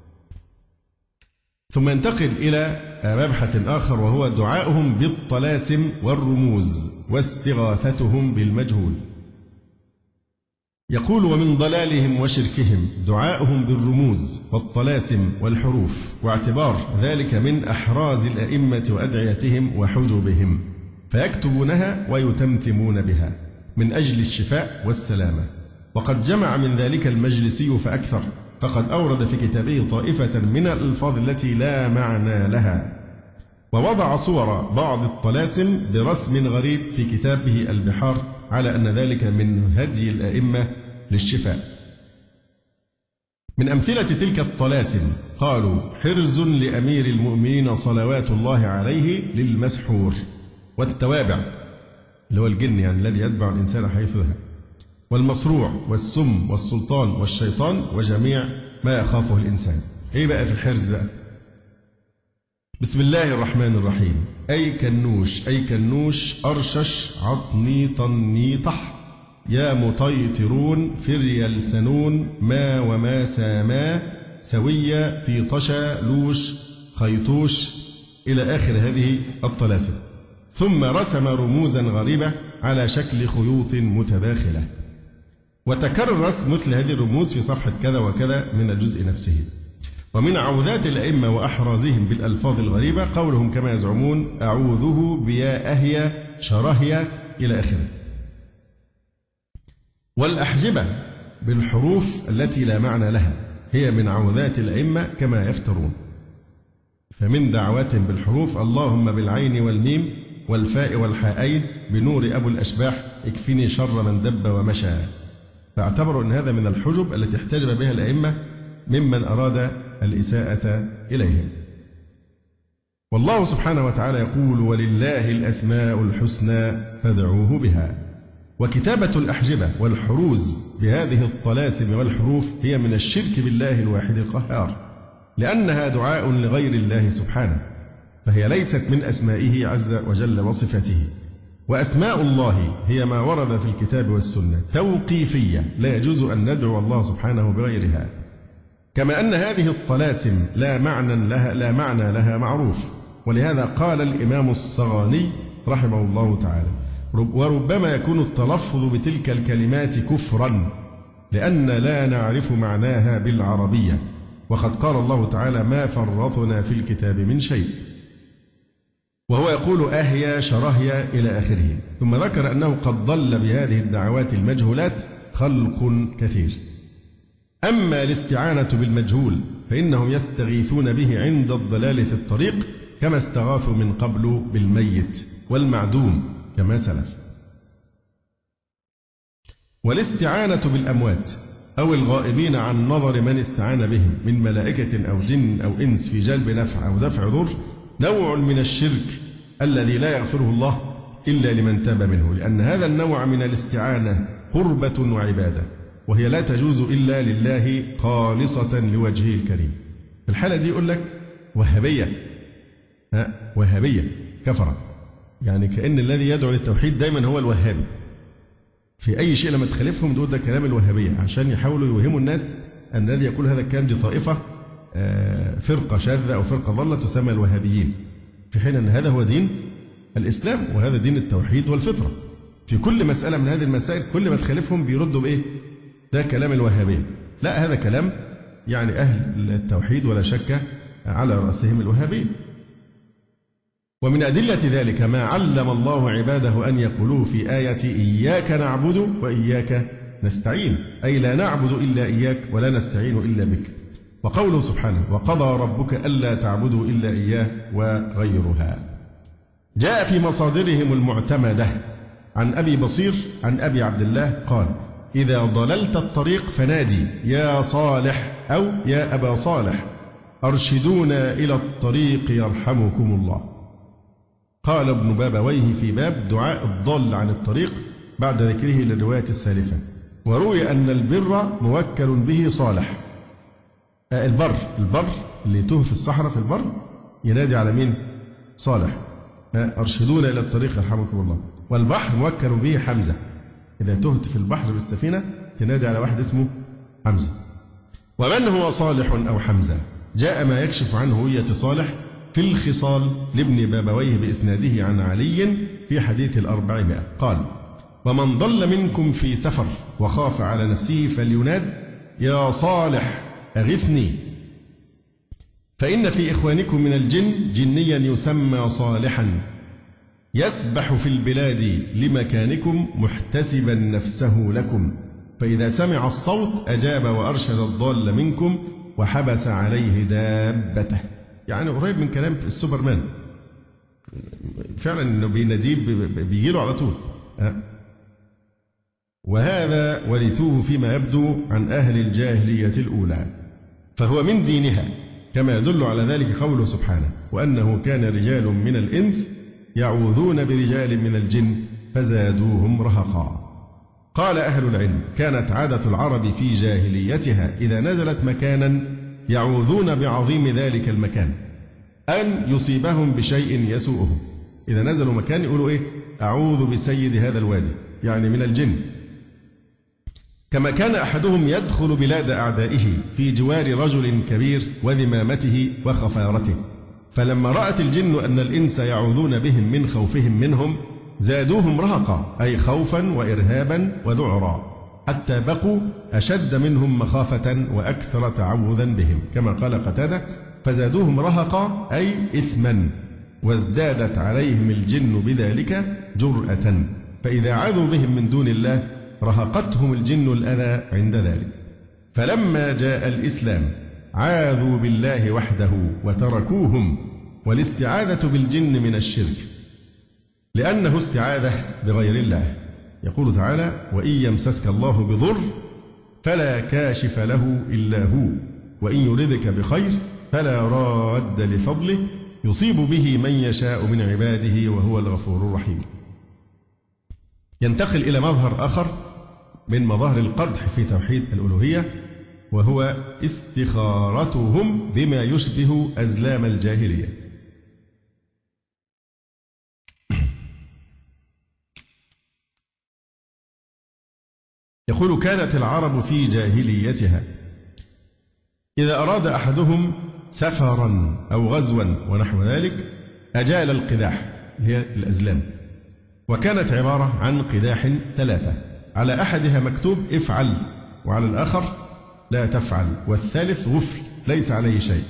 ثم ينتقل إلى مبحث آخر، وهو دعاؤهم بالطلاسم والرموز واستغاثتهم بالمجهول. يقول: ومن ضلالهم وشركهم دعاؤهم بالرموز والطلاسم والحروف، واعتبار ذلك من أحراز الأئمة وأدعيتهم وحجبهم، فيكتبونها ويتمتمون بها من أجل الشفاء والسلامة. وقد جمع من ذلك المجلسي فأكثر، فقد أورد في كتابه طائفة من الألفاظ التي لا معنى لها، ووضع صور بعض الطلاسم برسم غريب في كتابه البحار على أن ذلك من هدي الأئمة للشفاء. من أمثلة تلك الطلاسم قالوا: حرز لأمير المؤمنين صلوات الله عليه للمسحور، والتوابع اللي هو الجن يعني الذي يتبع الإنسان حيث ذهب، والمصروع والسم والسلطان والشيطان وجميع ما يخافه الإنسان. إيه بقى في الحرز بقى؟ بسم الله الرحمن الرحيم. أي كنوش أي كنوش أرشش عطني طنيطح يا مطيطرون فري السنون ما وما ساما سوية في طشا لوش خيطوش إلى آخر هذه الطلاسم. ثم رسم رموزا غريبة على شكل خيوط متداخلة، وتكررت مثل هذه الرموز في صفحة كذا وكذا من الجزء نفسه. ومن عوذات الأئمة وأحرازهم بالألفاظ الغريبة قولهم كما يزعمون أعوذه بيا أهيا شرهيا إلى آخره. والأحجبة بالحروف التي لا معنى لها هي من عوذات الأئمة كما يفترون. فمن دعواتهم بالحروف اللهم بالعين والميم والفاء والحائين بنور أبو الأشباح اكفني شر من دب ومشى. فاعتبروا أن هذا من الحجب التي احتجب بها الأئمة ممن أراد الإساءة إليهم. والله سبحانه وتعالى يقول ولله الأسماء الحسنى فادعوه بها. وكتابة الأحجبة والحروز بهذه الطلاسم والحروف هي من الشرك بالله الواحد القهار، لأنها دعاء لغير الله سبحانه، فهي ليست من أسمائه عز وجل وصفاته. وأسماء الله هي ما ورد في الكتاب والسنة توقيفية لا يجوز أن ندعو الله سبحانه بغيرها. كما أن هذه الطلاسم لا معنى لها لا معنى لها معروف، ولهذا قال الإمام الصغاني رحمه الله تعالى وربما يكون التلفظ بتلك الكلمات كفرا لأن لا نعرف معناها بالعربية، وقد قال الله تعالى ما فرطنا في الكتاب من شيء. وهو يقول أهيا شرهيا إلى آخره. ثم ذكر أنه قد ضل بهذه الدعوات المجهولات خلق كثير. أما الاستعانة بالمجهول فإنهم يستغيثون به عند الضلال في الطريق كما استغاثوا من قبل بالميت والمعدوم كما سلف. والاستعانة بالأموات أو الغائبين عن نظر من استعان بهم من ملائكة أو جن أو إنس في جلب نفع أو دفع ضر نوع من الشرك الذي لا يغفره الله إلا لمن تاب منه، لأن هذا النوع من الاستعانة قربة وعبادة، وهي لا تجوز إلا لله خالصة لوجهه الكريم. في الحالة دي يقول لك وهابية، ها وهابية كفرة، يعني كأن الذي يدعو للتوحيد دايما هو الوهابي. في أي شيء لما تخالفهم دول ده كلام الوهابية، عشان يحاولوا يوهموا الناس أن الذي يقول هذا الكلام دي طائفة فرقة شاذة أو فرقة ضالة تسمى الوهابيين، في حين أن هذا هو دين الإسلام وهذا دين التوحيد والفطرة. في كل مسألة من هذه المسائل كل ما تخالفهم بيردوا بإيه؟ ده كلام الوهابية. لا، هذا كلام يعني أهل التوحيد ولا شك على رأسهم الوهابية. ومن أدلة ذلك ما علم الله عباده أن يقولوا في آية إياك نعبد وإياك نستعين، أي لا نعبد إلا إياك ولا نستعين إلا بك. وقوله سبحانه وقضى ربك ألا تعبدوا إلا إياه وغيرها. جاء في مصادرهم المعتمدة عن أبي بصير عن أبي عبد الله قال إذا ضللت الطريق فنادي يا صالح أو يا أبا صالح أرشدونا إلى الطريق يرحمكم الله. قال ابن بابويه في باب دعاء الضال عن الطريق بعد ذكره للرواية السالفة. وروي أن البر موكل به صالح. البر البر اللي توه في الصحراء في البر ينادي على مين؟ صالح، أرشدونا إلى الطريق يرحمكم الله. والبحر موكل به حمزة، إذا تهت في البحر بالسفينة تنادي على واحد اسمه حمزة. ومن هو صالح أو حمزة؟ جاء ما يكشف عن هوية صالح في الخصال لابن بابويه بإسناده عن علي في حديث الأربعمائة قال ومن ضل منكم في سفر وخاف على نفسه فليناد يا صالح أغثني، فإن في إخوانكم من الجن جنيا يسمى صالحا يسبح في البلاد لمكانكم محتسبا نفسه لكم، فإذا سمع الصوت أجاب وأرشد الضال منكم وحبس عليه دابته. يعني قريب من كلام السوبرمان فعلا، إنه بيناديه بيجيله على طول. وهذا ورثوه فيما يبدو عن أهل الجاهلية الأولى، فهو من دينها، كما يدل على ذلك قوله سبحانه وأنه كان رجال من الإنس يعوذون برجال من الجن فزادوهم رهقا. قال أهل العلم كانت عادة العرب في جاهليتها إذا نزلت مكانا يعوذون بعظيم ذلك المكان أن يصيبهم بشيء يسوءهم. إذا نزلوا مكان يقولوا إيه؟ أعوذ بسيد هذا الوادي، يعني من الجن. كما كان أحدهم يدخل بلاد أعدائه في جوار رجل كبير وذمامته وخفارته، فلما رأت الجن أن الإنس يعوذون بهم من خوفهم منهم زادوهم رهقا، أي خوفا وإرهابا وذعرا. حتى بقوا أشد منهم مخافة وأكثر تعوذا بهم، كما قال قتادة: فزادوهم رهقا أي إثما، وازدادت عليهم الجن بذلك جرأة، فإذا عاذوا بهم من دون الله رهقتهم الجن الأذى عند ذلك. فلما جاء الإسلام عاذوا بالله وحده وتركوهم، والاستعاذة بالجن من الشرك، لأنه استعاذة بغير الله. يقول تعالى: وإن يمسسك الله بضر فلا كاشف له إلا هو، وإن يردك بخير فلا راد لفضله يصيب به من يشاء من عباده وهو الغفور الرحيم. ينتقل إلى مظهر آخر من مظاهر القدح في توحيد الألوهية، وهو استخارتهم بما يشبه أزلام الجاهلية. يقول: كانت العرب في جاهليتها إذا أراد أحدهم سفرا أو غزوا ونحو ذلك أجال القداح، هي الأزلام، وكانت عبارة عن قداح ثلاثة، على أحدها مكتوب افعل، وعلى الآخر لا تفعل، والثالث غفل ليس عليه شيء.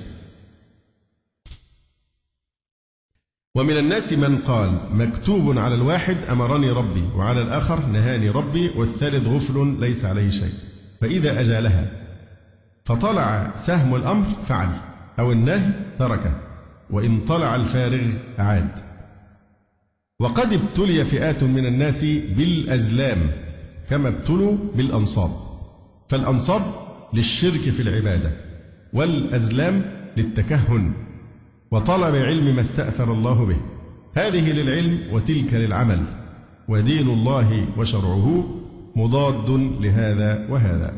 ومن الناس من قال مكتوب على الواحد أمرني ربي، وعلى الآخر نهاني ربي، والثالث غفل ليس عليه شيء، فإذا أجالها فطلع سهم الأمر فعل، أو النهي تركه، وإن طلع الفارغ أعاد. وقد ابتلي فئات من الناس بالأزلام كما ابتلوا بالأنصاب، فالأنصاب للشرك في العبادة، والأزلام للتكهن وطلب علم ما استأثر الله به، هذه للعلم وتلك للعمل، ودين الله وشرعه مضاد لهذا وهذا.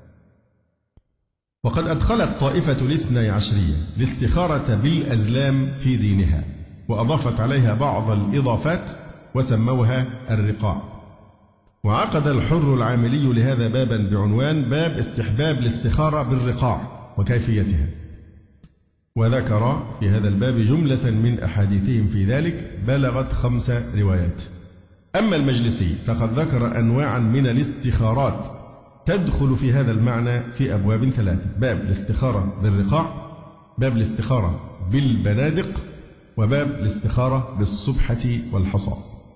وقد أدخلت طائفة الاثني عشرية الاستخارة بالأزلام في دينها، وأضافت عليها بعض الإضافات وسموها الرقاع. وعقد الحر العاملي لهذا بابا بعنوان باب استحباب الاستخارة بالرقاع وكيفيتها، وذكر في هذا الباب جملة من أحاديثهم في ذلك بلغت خمس روايات. أما المجلسي فقد ذكر أنواعا من الاستخارات تدخل في هذا المعنى في أبواب ثلاثة: باب الاستخارة بالرقاع، باب الاستخارة بالبنادق، وباب الاستخارة بالصبحة والحصى.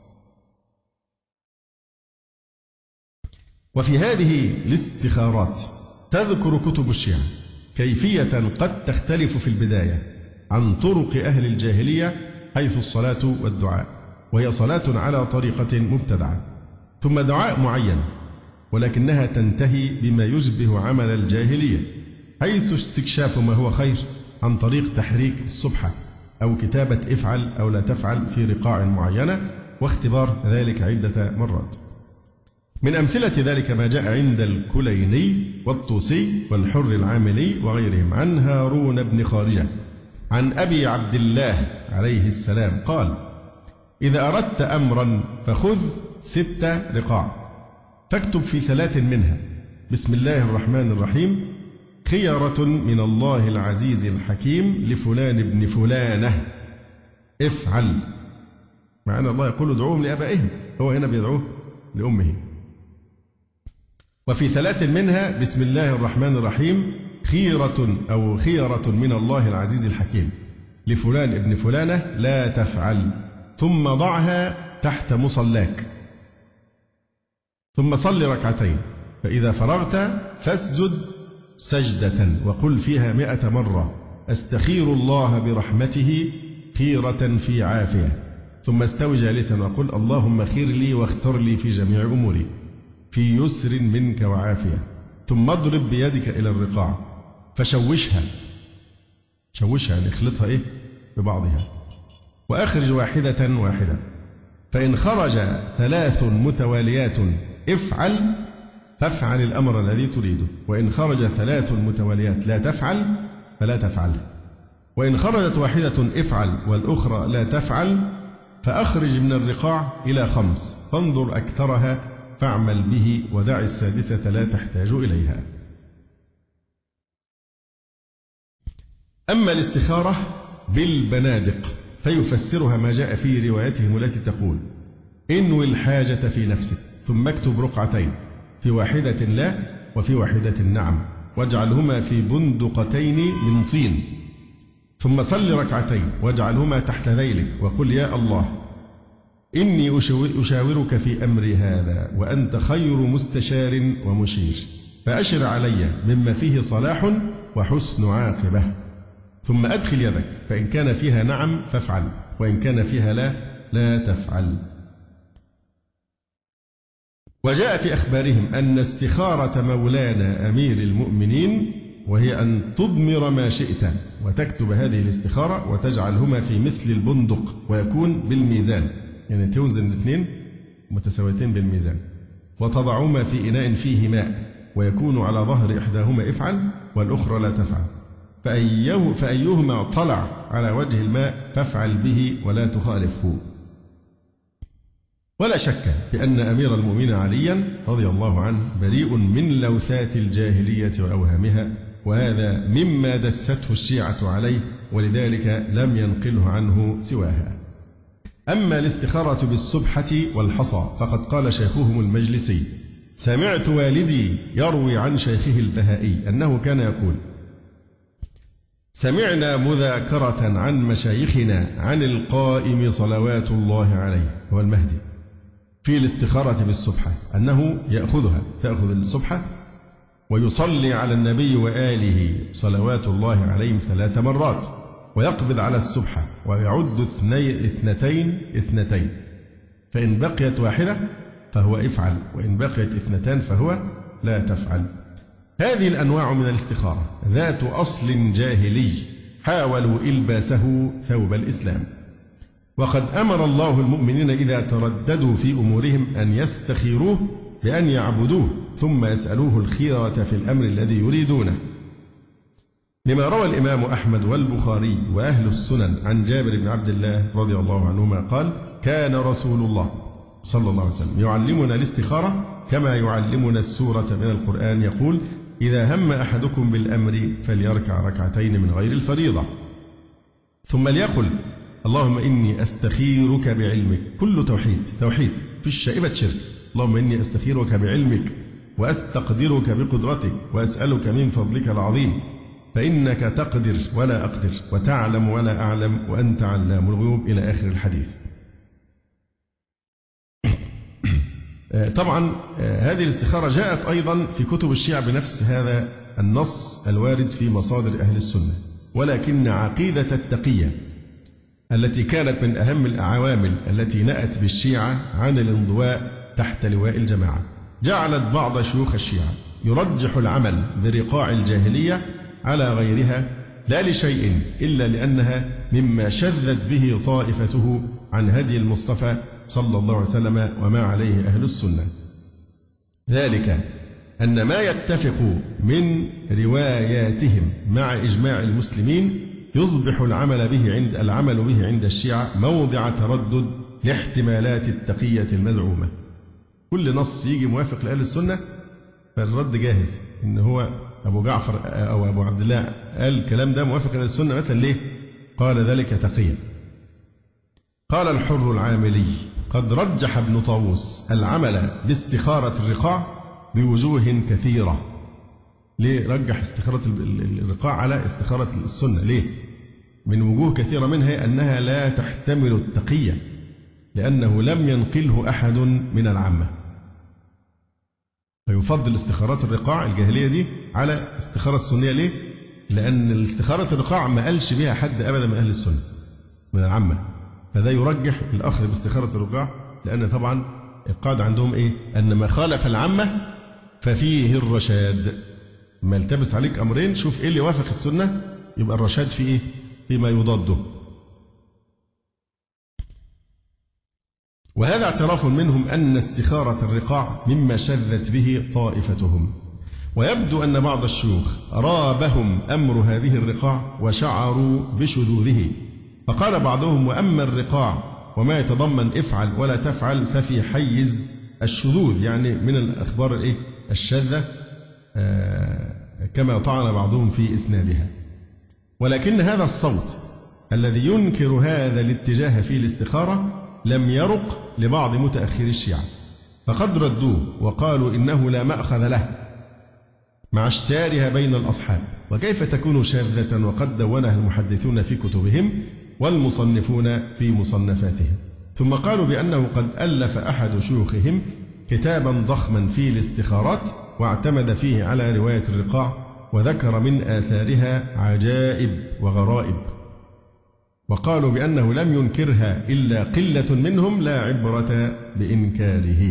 وفي هذه الاستخارات تذكر كتب الشيعة كيفية قد تختلف في البداية عن طرق أهل الجاهلية، حيث الصلاة والدعاء، وهي صلاة على طريقة مبتدعة، ثم دعاء معين، ولكنها تنتهي بما يشبه عمل الجاهلية، حيث استكشاف ما هو خير عن طريق تحريك السبحة أو كتابة افعل أو لا تفعل في رقاع معينة، واختبار ذلك عدة مرات. من أمثلة ذلك ما جاء عند الكليني والطوسي والحر العاملي وغيرهم عن هارون بن خارجة عن أبي عبد الله عليه السلام قال: إذا أردت أمرا فخذ ست رقاع، فاكتب في ثلاث منها بسم الله الرحمن الرحيم، خيرة من الله العزيز الحكيم لفلان ابن فلانة، افعل. مع أن الله يقول ادعوهم لآبائهم، هو هنا بيدعوه لأمه. وفي ثلاث منها بسم الله الرحمن الرحيم، خيرة أو خيرة من الله العزيز الحكيم لفلان ابن فلانة لا تفعل، ثم ضعها تحت مصلاك، ثم صل ركعتين، فإذا فرغت فاسجد سجدة وقل فيها مئة مرة أستخير الله برحمته خيرة في عافية، ثم استو جالسا وقل اللهم خير لي واختر لي في جميع أموري في يسر منك وعافية، ثم اضرب بيدك إلى الرقاع فشوشها، شوشها يعني اخلطها إيه ببعضها، وأخرج واحدة واحدة، فإن خرج ثلاث متواليات افعل فافعل الأمر الذي تريده، وإن خرج ثلاث متواليات لا تفعل فلا تفعل، وإن خرجت واحدة افعل والأخرى لا تفعل فأخرج من الرقاع إلى خمس، فانظر أكثرها فاعمل به، ودع السادسة لا تحتاج إليها. أما الاستخارة بالبنادق فيفسرها ما جاء في روايتهم التي تقول: انوي الحاجة في نفسك ثم اكتب رقعتين، في واحدة لا وفي واحدة نعم، واجعلهما في بندقتين من طين، ثم صل ركعتين واجعلهما تحت ذيلك وقل يا الله إني أشاورك في أمري هذا وأنت خير مستشار ومشير، فأشر علي مما فيه صلاح وحسن عاقبة، ثم أدخل يدك فإن كان فيها نعم فافعل، وإن كان فيها لا لا تفعل. وجاء في أخبارهم أن استخارة مولانا أمير المؤمنين وهي أن تضمر ما شئت وتكتب هذه الاستخارة وتجعلهما في مثل البندق ويكون بالميزان، يعني توزن الاثنين متساويتين بالميزان، وتضعهما في إناء فيه ماء ويكون على ظهر إحداهما افعل والأخرى لا تفعل، فأيه فأيهما طلع على وجه الماء فافعل به ولا تخالفه. ولا شك بأن أمير المؤمنين عليا رضي الله عنه بريء من لوثات الجاهلية وأوهامها، وهذا مما دسته الشيعة عليه، ولذلك لم ينقله عنه سواها. أما الاستخارة بالسبحة والحصى فقد قال شيخهم المجلسي: سمعت والدي يروي عن شيخه البهائي أنه كان يقول: سمعنا مذاكرة عن مشايخنا عن القائم صلوات الله عليه هو المهدي في الاستخارة بالسبحة أنه يأخذها تأخذ السبحة ويصلي على النبي وآله صلوات الله عليهم ثلاث مرات ويقبض على السبحة ويعد اثني اثنتين اثنتين، فإن بقيت واحدة فهو افعل، وإن بقيت اثنتان فهو لا تفعل. هذه الأنواع من الاستخارة ذات أصل جاهلي حاولوا إلباسه ثوب الإسلام، وقد أمر الله المؤمنين إذا ترددوا في أمورهم أن يستخيروه بأن يعبدوه ثم يسألوه الخيرة في الأمر الذي يريدونه، لما روى الإمام أحمد والبخاري وأهل السنن عن جابر بن عبد الله رضي الله عنهما قال: كان رسول الله صلى الله عليه وسلم يعلمنا الاستخارة كما يعلمنا السورة من القرآن، يقول: إذا هم أحدكم بالأمر فليركع ركعتين من غير الفريضة، ثم ليقل: اللهم إني أستخيرك بعلمك. كل توحيد توحيد في الشائبة شرك. اللهم إني أستخيرك بعلمك وأستقدرك بقدرتك وأسألك من فضلك العظيم، فإنك تقدر ولا أقدر وتعلم ولا أعلم وأنت علام الغيوب، إلى آخر الحديث. طبعا هذه الاستخارة جاءت أيضا في كتب الشيعة بنفس هذا النص الوارد في مصادر أهل السنة، ولكن عقيدة التقية التي كانت من أهم العوامل التي نأت بالشيعة عن الانضواء تحت لواء الجماعة جعلت بعض شيوخ الشيعة يرجح العمل برقاع الجاهلية على غيرها، لا لشيء إلا لأنها مما شذت به طائفته عن هدي المصطفى صلى الله عليه وسلم وما عليه أهل السنة، ذلك أن ما يتفق من رواياتهم مع إجماع المسلمين يصبح العمل به عند العمل به عند الشيعة موضع تردد لاحتمالات التقية المزعومة. كل نص يجي موافق لأهل السنة فالرد جاهز، إن هو أبو جعفر أو أبو عبد الله قال الكلام ده موافق لأهل السنة مثلا ليه؟ قال ذلك تقيا. قال الحر العاملي: قد رجح ابن طاووس العمل باستخارة الرقاع بوجوه كثيرة. ليه رجح استخارة الرقاع على استخارة السنة؟ ليه؟ من وجوه كثيرة منها أنها لا تحتمل التقية، لأنه لم ينقله أحد من العامة، فيفضل استخارات الرقاع الجاهلية دي على استخارة السنية. ليه؟ لأن استخارة الرقاع ما قالش بها حد أبدا من أهل السنة من العامة، فده يرجح الأخذ باستخارة الرقاع، لأن طبعا القاعدة عندهم إيه؟ أن ما خالف العامة ففيه الرشاد. ما التبس عليك أمرين، شوف إيه اللي يوافق السنة يبقى الرشاد في إيه؟ فيما يضاده. وهذا اعتراف منهم أن استخارة الرقاع مما شذت به طائفتهم، ويبدو أن بعض الشيوخ رابهم أمر هذه الرقاع وشعروا بشذوذه، فقال بعضهم: وأما الرقاع وما يتضمن افعل ولا تفعل ففي حيز الشذوذ، يعني من الأخبار الإيه؟ الشاذة، آه كما طعن بعضهم في إسنادها. ولكن هذا الصوت الذي ينكر هذا الاتجاه في الاستخارة لم يرق لبعض متأخري الشيعة، فقد ردوه وقالوا إنه لا مأخذ له مع اشتهارها بين الأصحاب، وكيف تكون شاذة وقد دونها المحدثون في كتبهم والمصنفون في مصنفاتهم. ثم قالوا بأنه قد ألف أحد شيوخهم كتابا ضخما في الاستخارات واعتمد فيه على رواية الرقاع، وذكر من آثارها عجائب وغرائب، وقالوا بأنه لم ينكرها إلا قلة منهم لا عبرة بإنكاره.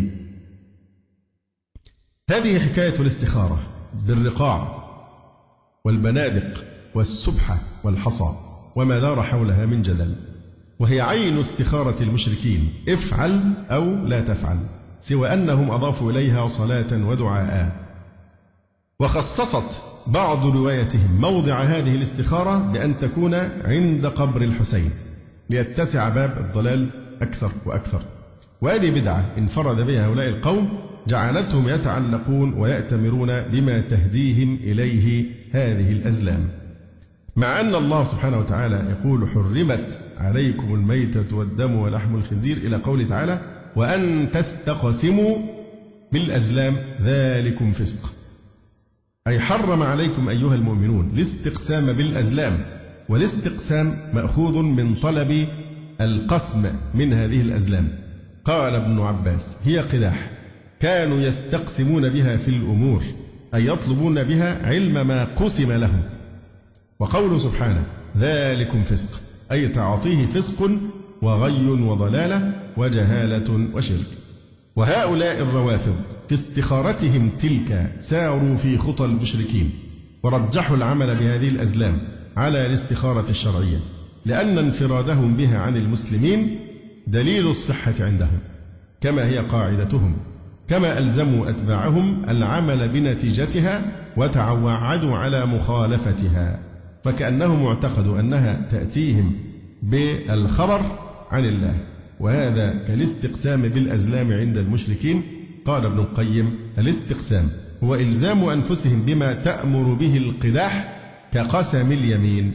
هذه حكاية الاستخارة بالرقاع والبنادق والسبحة والحصى وما دار حولها من جدل، وهي عين استخارة المشركين، افعل أو لا تفعل، سوى أنهم أضافوا إليها صلاة ودعاء. وخصصت بعض روايتهم موضع هذه الاستخارة بأن تكون عند قبر الحسين ليتسع باب الضلال أكثر وأكثر، وهذه بدعة انفرد بها هؤلاء القوم جعلتهم يتعلقون ويأتمرون بما تهديهم إليه هذه الأزلام، مع أن الله سبحانه وتعالى يقول حرمت عليكم الميتة والدم ولحم الخنزير إلى قوله تعالى وأن تستقسموا بالأزلام ذلكم فسق، أي حرم عليكم أيها المؤمنون الاستقسام بالأزلام، والاستقسام مأخوذ من طلب القسم من هذه الأزلام. قال ابن عباس هي قداح كانوا يستقسمون بها في الأمور، أي يطلبون بها علم ما قسم لهم. وقوله سبحانه ذلكم فسق، أي تعاطيه فسق وغي وضلالة وجهالة وشرك. وهؤلاء الروافض في استخارتهم تلك ساروا في خطى المشركين، ورجحوا العمل بهذه الأزلام على الاستخارة الشرعية، لأن انفرادهم بها عن المسلمين دليل الصحة عندهم كما هي قاعدتهم، كما ألزموا أتباعهم العمل بنتيجتها وتعودوا على مخالفتها، فكأنهم اعتقدوا أنها تأتيهم بالخبر عن الله، وهذا كالاستقسام بالأزلام عند المشركين. قال ابن القيم الاستقسام هو إلزام أنفسهم بما تأمر به القداح كقسم اليمين.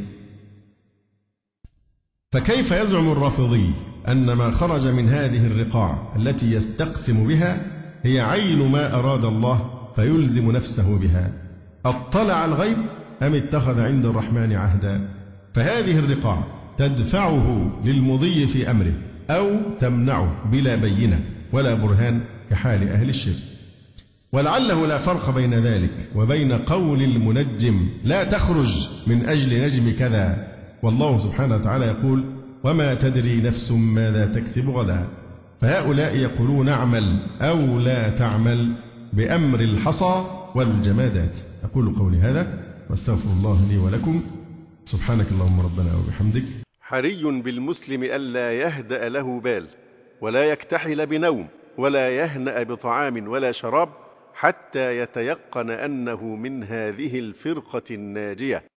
فكيف يزعم الرافضي أن ما خرج من هذه الرقاع التي يستقسم بها هي عين ما أراد الله فيلزم نفسه بها؟ اطلع الغيب أم اتخذ عند الرحمن عهدا؟ فهذه الرقاع تدفعه للمضي في أمره أو تمنعه بلا بينة ولا برهان كحال أهل الشرك. ولعله لا فرق بين ذلك وبين قول المنجم لا تخرج من أجل نجم كذا، والله سبحانه وتعالى يقول وما تدري نفس ماذا تكسب غدا. فهؤلاء يقولون اعمل أو لا تعمل بأمر الحصى والجمادات. أقول قولي هذا واستغفر الله لي ولكم. سبحانك اللهم ربنا وبحمدك. حري بالمسلم ألا يهدأ له بال، ولا يكتحل بنوم، ولا يهنأ بطعام ولا شراب، حتى يتيقن أنه من هذه الفرقة الناجية.